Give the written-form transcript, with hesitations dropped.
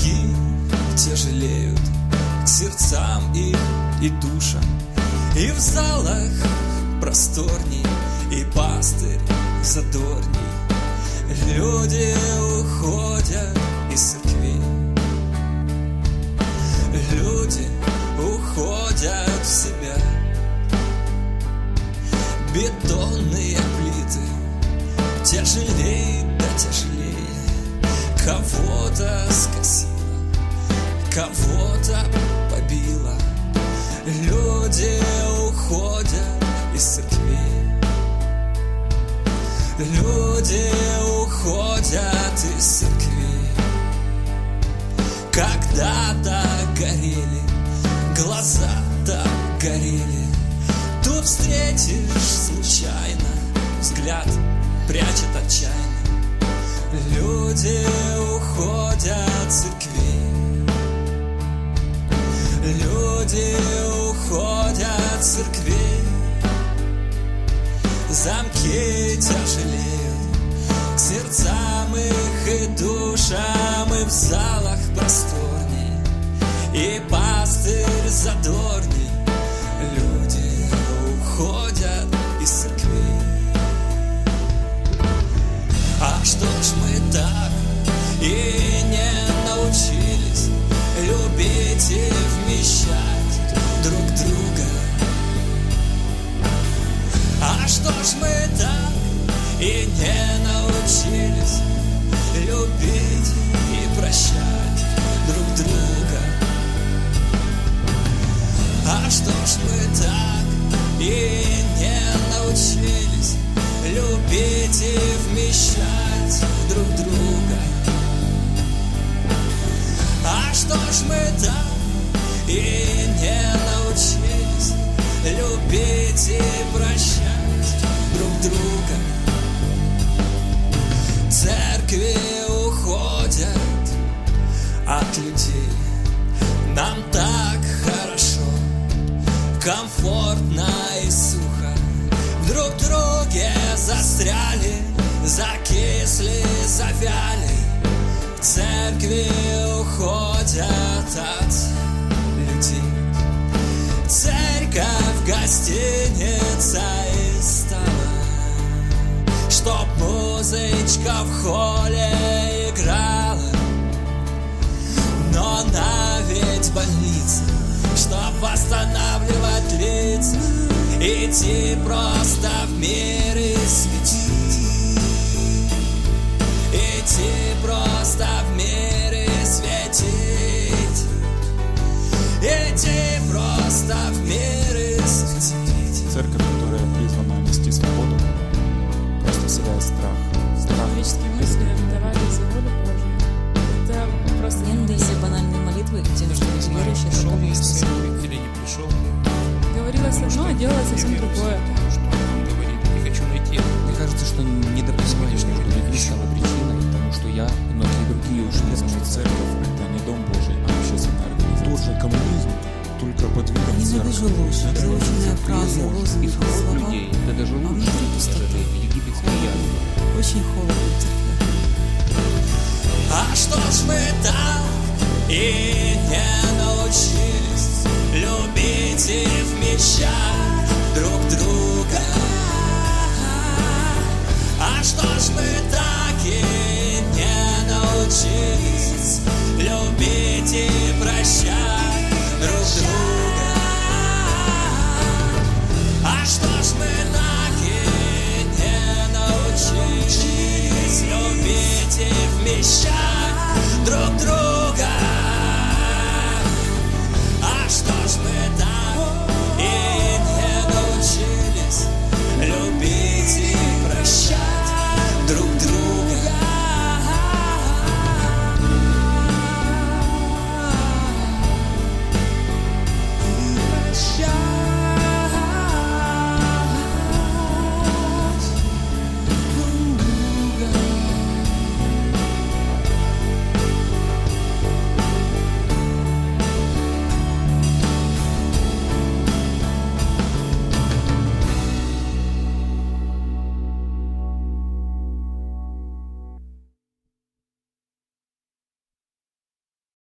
Ноги тяжелеют к сердцам и душам, и в залах просторней, и пастырь задорней. Люди уходят из церквей, люди уходят в себя. Бетонные плиты тяжелее, да тяжелее. Кого-то скосило, кого-то побило. Люди уходят из церквей, люди уходят из церквей. Когда-то горели, глаза-то горели. Тут встретишь случайно, взгляд прячет отчаянно. Люди уходят из церквей, люди уходят из церквей. Замки тяжелеют к сердцам их и душам, и в залах просторней, и пастырь задорней. Люди уходят из церквей. А что ж мы так и не научились любить и вмещать друг друга? А что ж мы так и не научились любить и прощать друг друга? А что ж мы так и не научились любить и вмещать друг друга? А что ж мы так и не научились любить и прощать друг друга? Церкви уходят от людей. Нам так хорошо, комфортно и сухо. В друг друге застряли, закисли, завяли. В церкви уходят от людей. Церковь гостиница и стала, чтоб музычка в холле играла. Но она ведь больница, чтоб восстанавливать лица, идти просто в мир и светить. Идти просто в мир и светить. Идти просто в мир и светить. Церковь, которая призвана нести свободу, просто вселяет страх. Человеческие мысли давали за волю Божию. Это просто Иногда есть банальные молитвы, где верующие пришел такому из Иисусу. церкви или не пришел. говорилось одно, а делалось совсем другое. Что он говорит, я хочу найти. Мне кажется, что недопонимание между людьми стало причиной тому, что я и многие другие ушли из Потому что церковь — это не дом Божий, а общественная организация. Тот же коммунизм, только под видом Ненавижу церкви. ложь, заученные фразы, лозунги, исход слова. людей. Это даже А лучше, внутри даже пустота. египетское яство. Очень холодно в церкви. А что ж мы так и не научились любить и вмещать друг друга? А что ж мы так и не научились любить и